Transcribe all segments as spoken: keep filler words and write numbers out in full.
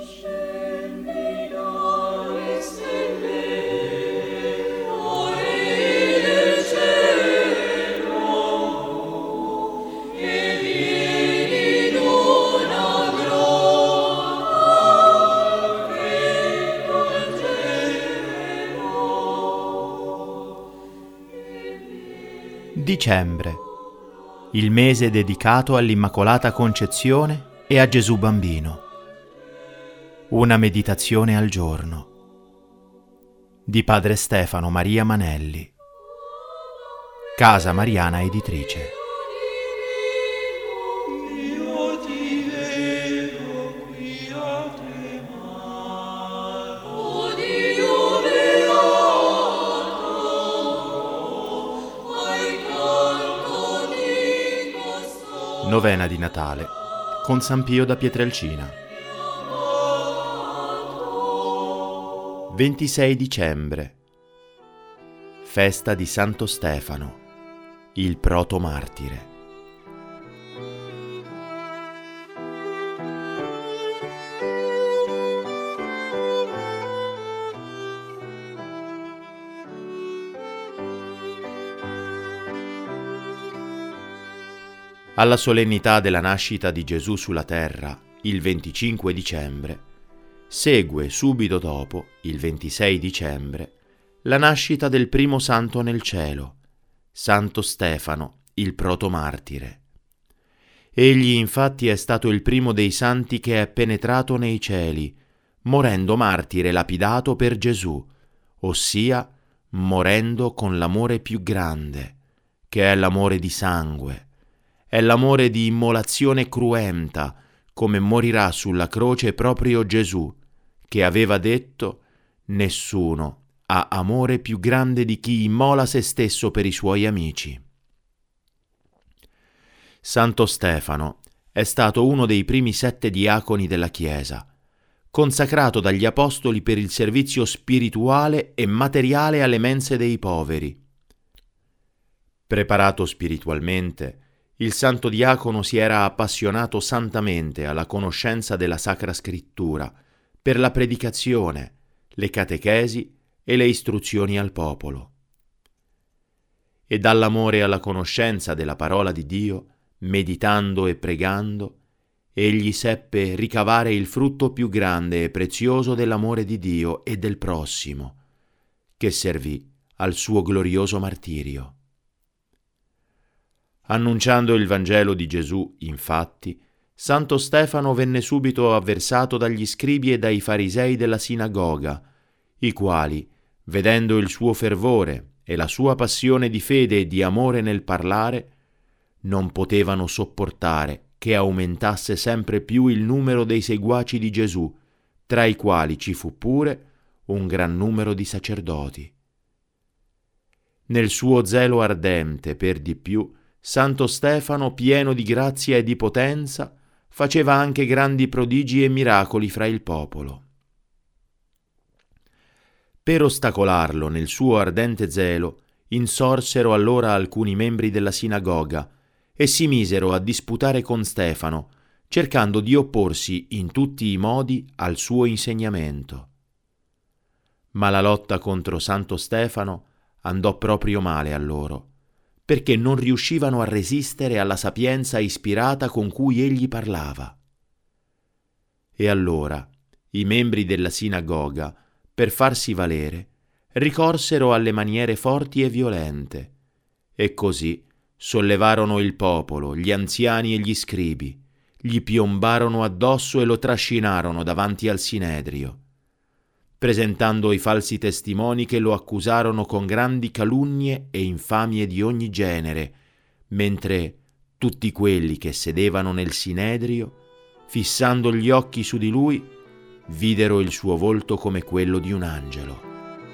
Dicembre, il mese dedicato all'Immacolata Concezione e a Gesù Bambino. Una meditazione al giorno di Padre Stefano Maria Manelli, Casa Mariana Editrice. Novena di Natale con San Pio da Pietrelcina. ventisei dicembre, festa di Santo Stefano, il protomartire. Alla solennità della nascita di Gesù sulla terra, il venticinque dicembre, segue subito dopo, il ventisei dicembre, la nascita del primo santo nel cielo, Santo Stefano, il protomartire. Egli infatti è stato il primo dei santi che è penetrato nei cieli, morendo martire lapidato per Gesù, ossia morendo con l'amore più grande, che è l'amore di sangue. È l'amore di immolazione cruenta, come morirà sulla croce proprio Gesù, che aveva detto: nessuno ha amore più grande di chi immola se stesso per i suoi amici. Santo Stefano è stato uno dei primi sette diaconi della Chiesa, consacrato dagli Apostoli per il servizio spirituale e materiale alle mense dei poveri. Preparato spiritualmente, il santo diacono si era appassionato santamente alla conoscenza della Sacra Scrittura, per la predicazione, le catechesi e le istruzioni al popolo. E dall'amore alla conoscenza della parola di Dio, meditando e pregando, egli seppe ricavare il frutto più grande e prezioso dell'amore di Dio e del prossimo, che servì al suo glorioso martirio. Annunciando il Vangelo di Gesù, infatti, Santo Stefano venne subito avversato dagli scribi e dai farisei della sinagoga, i quali, vedendo il suo fervore e la sua passione di fede e di amore nel parlare, non potevano sopportare che aumentasse sempre più il numero dei seguaci di Gesù, tra i quali ci fu pure un gran numero di sacerdoti. Nel suo zelo ardente, per di più, Santo Stefano, pieno di grazia e di potenza, faceva anche grandi prodigi e miracoli fra il popolo. Per ostacolarlo nel suo ardente zelo, insorsero allora alcuni membri della sinagoga e si misero a disputare con Stefano, cercando di opporsi in tutti i modi al suo insegnamento. Ma la lotta contro Santo Stefano andò proprio male a loro, perché non riuscivano a resistere alla sapienza ispirata con cui egli parlava. E allora i membri della sinagoga, per farsi valere, ricorsero alle maniere forti e violente, e così sollevarono il popolo, gli anziani e gli scribi, gli piombarono addosso e lo trascinarono davanti al Sinedrio, presentando i falsi testimoni che lo accusarono con grandi calunnie e infamie di ogni genere, mentre tutti quelli che sedevano nel Sinedrio, fissando gli occhi su di lui, videro il suo volto come quello di un angelo.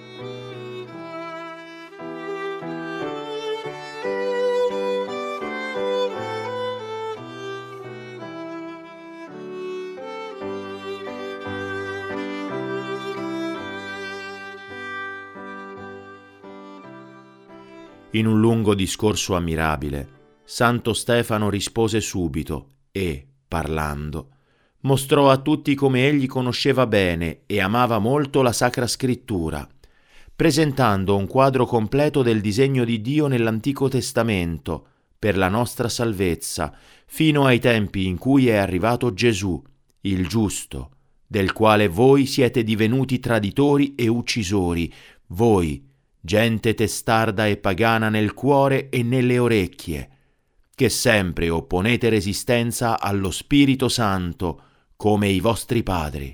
In un lungo discorso ammirabile, Santo Stefano rispose subito e, parlando, mostrò a tutti come egli conosceva bene e amava molto la Sacra Scrittura, presentando un quadro completo del disegno di Dio nell'Antico Testamento per la nostra salvezza, fino ai tempi in cui è arrivato Gesù, il giusto, del quale voi siete divenuti traditori e uccisori, voi, gente testarda e pagana nel cuore e nelle orecchie, che sempre opponete resistenza allo Spirito Santo, come i vostri padri.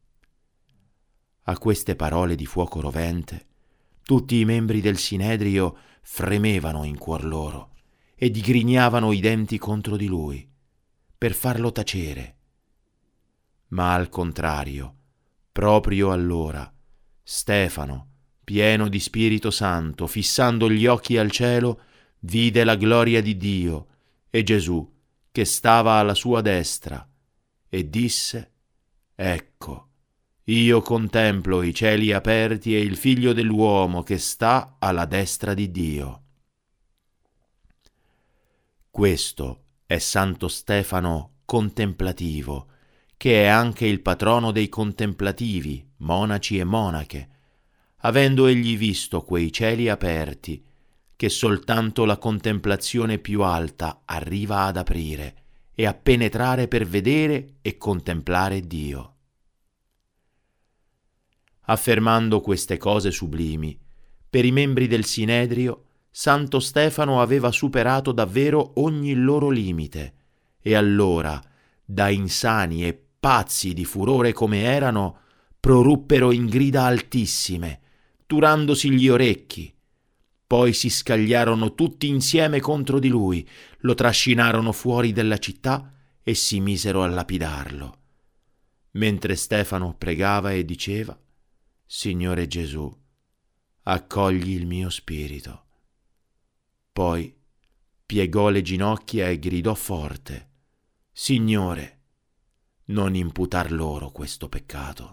A queste parole di fuoco rovente, tutti i membri del Sinedrio fremevano in cuor loro e digrignavano i denti contro di lui, per farlo tacere. Ma al contrario, proprio allora, Stefano, pieno di Spirito Santo, fissando gli occhi al cielo, vide la gloria di Dio e Gesù che stava alla sua destra, e disse: «Ecco, io contemplo i cieli aperti e il Figlio dell'uomo che sta alla destra di Dio». Questo è Santo Stefano contemplativo, che è anche il patrono dei contemplativi, monaci e monache, avendo egli visto quei cieli aperti che soltanto la contemplazione più alta arriva ad aprire e a penetrare per vedere e contemplare Dio. Affermando queste cose sublimi, per i membri del Sinedrio, Santo Stefano aveva superato davvero ogni loro limite, e allora, da insani e pazzi di furore come erano, proruppero in grida altissime, turandosi gli orecchi. Poi si scagliarono tutti insieme contro di lui, lo trascinarono fuori della città e si misero a lapidarlo. Mentre Stefano pregava e diceva: «Signore Gesù, accogli il mio spirito». Poi piegò le ginocchia e gridò forte: «Signore, non imputar loro questo peccato».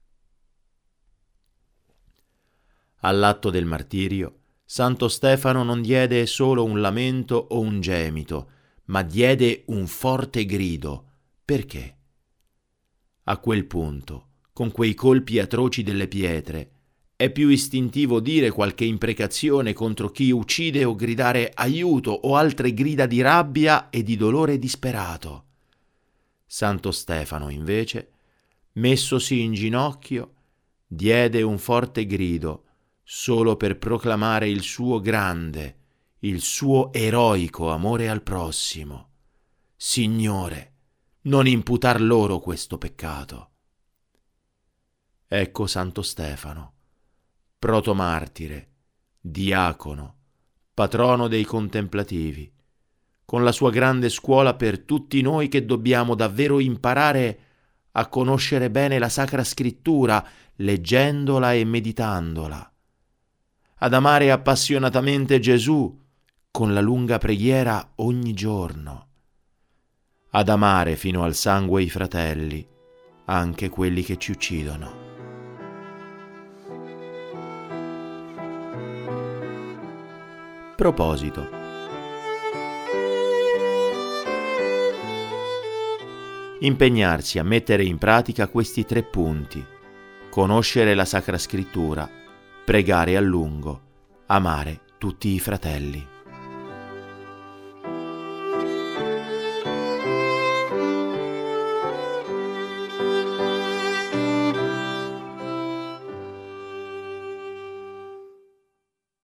All'atto del martirio, Santo Stefano non diede solo un lamento o un gemito, ma diede un forte grido. Perché? A quel punto, con quei colpi atroci delle pietre, è più istintivo dire qualche imprecazione contro chi uccide o gridare aiuto o altre grida di rabbia e di dolore disperato. Santo Stefano, invece, messosi in ginocchio, diede un forte grido solo per proclamare il suo grande, il suo eroico amore al prossimo. «Signore, non imputar loro questo peccato». Ecco Santo Stefano, protomartire, diacono, patrono dei contemplativi, con la sua grande scuola per tutti noi che dobbiamo davvero imparare a conoscere bene la Sacra Scrittura, leggendola e meditandola, ad amare appassionatamente Gesù con la lunga preghiera ogni giorno, ad amare fino al sangue i fratelli, anche quelli che ci uccidono. Proposito. Impegnarsi a mettere in pratica questi tre punti: conoscere la Sacra Scrittura, pregare a lungo, amare tutti i fratelli.